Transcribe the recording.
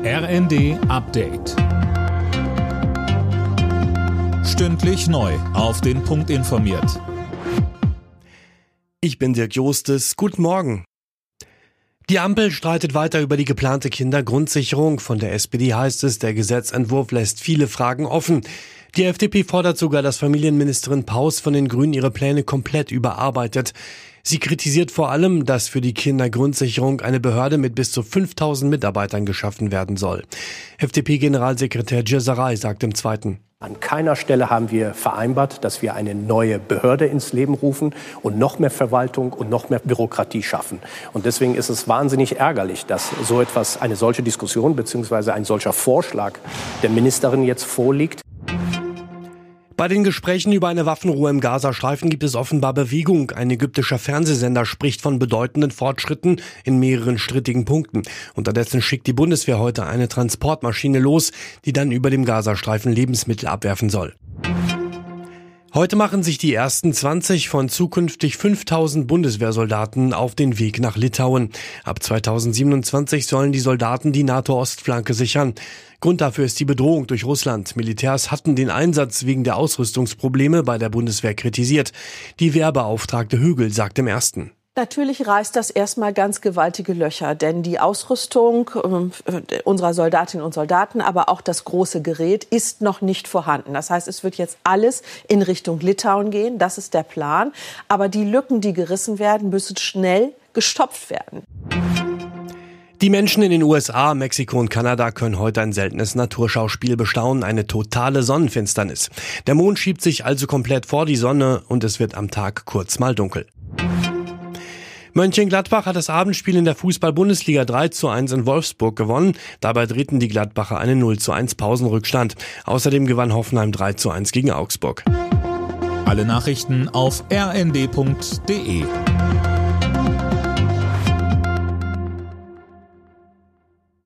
RND Update. Stündlich neu auf den Punkt informiert. Ich bin Dirk Jostes. Guten Morgen. Die Ampel streitet weiter über die geplante Kindergrundsicherung. Von der SPD heißt es, der Gesetzentwurf lässt viele Fragen offen. Die FDP fordert sogar, dass Familienministerin Paus von den Grünen ihre Pläne komplett überarbeitet. Sie kritisiert vor allem, dass für die Kindergrundsicherung eine Behörde mit bis zu 5.000 Mitarbeitern geschaffen werden soll. FDP-Generalsekretär Djesaray sagt im Zweiten: An keiner Stelle haben wir vereinbart, dass wir eine neue Behörde ins Leben rufen und noch mehr Verwaltung und noch mehr Bürokratie schaffen. Und deswegen ist es wahnsinnig ärgerlich, dass eine solche Diskussion bzw. ein solcher Vorschlag der Ministerin jetzt vorliegt. Bei den Gesprächen über eine Waffenruhe im Gazastreifen gibt es offenbar Bewegung. Ein ägyptischer Fernsehsender spricht von bedeutenden Fortschritten in mehreren strittigen Punkten. Unterdessen schickt die Bundeswehr heute eine Transportmaschine los, die dann über dem Gazastreifen Lebensmittel abwerfen soll. Heute machen sich die ersten 20 von zukünftig 5.000 Bundeswehrsoldaten auf den Weg nach Litauen. Ab 2027 sollen die Soldaten die NATO-Ostflanke sichern. Grund dafür ist die Bedrohung durch Russland. Militärs hatten den Einsatz wegen der Ausrüstungsprobleme bei der Bundeswehr kritisiert. Die Wehrbeauftragte Högel sagt im Ersten: Natürlich reißt das erstmal ganz gewaltige Löcher, denn die Ausrüstung unserer Soldatinnen und Soldaten, aber auch das große Gerät ist noch nicht vorhanden. Das heißt, es wird jetzt alles in Richtung Litauen gehen, das ist der Plan. Aber die Lücken, die gerissen werden, müssen schnell gestopft werden. Die Menschen in den USA, Mexiko und Kanada können heute ein seltenes Naturschauspiel bestaunen, eine totale Sonnenfinsternis. Der Mond schiebt sich also komplett vor die Sonne und es wird am Tag kurz mal dunkel. Mönchengladbach hat das Abendspiel in der Fußball-Bundesliga 3:1 in Wolfsburg gewonnen. Dabei drehten die Gladbacher einen 0:1 Pausenrückstand. Außerdem gewann Hoffenheim 3:1 gegen Augsburg. Alle Nachrichten auf rnd.de.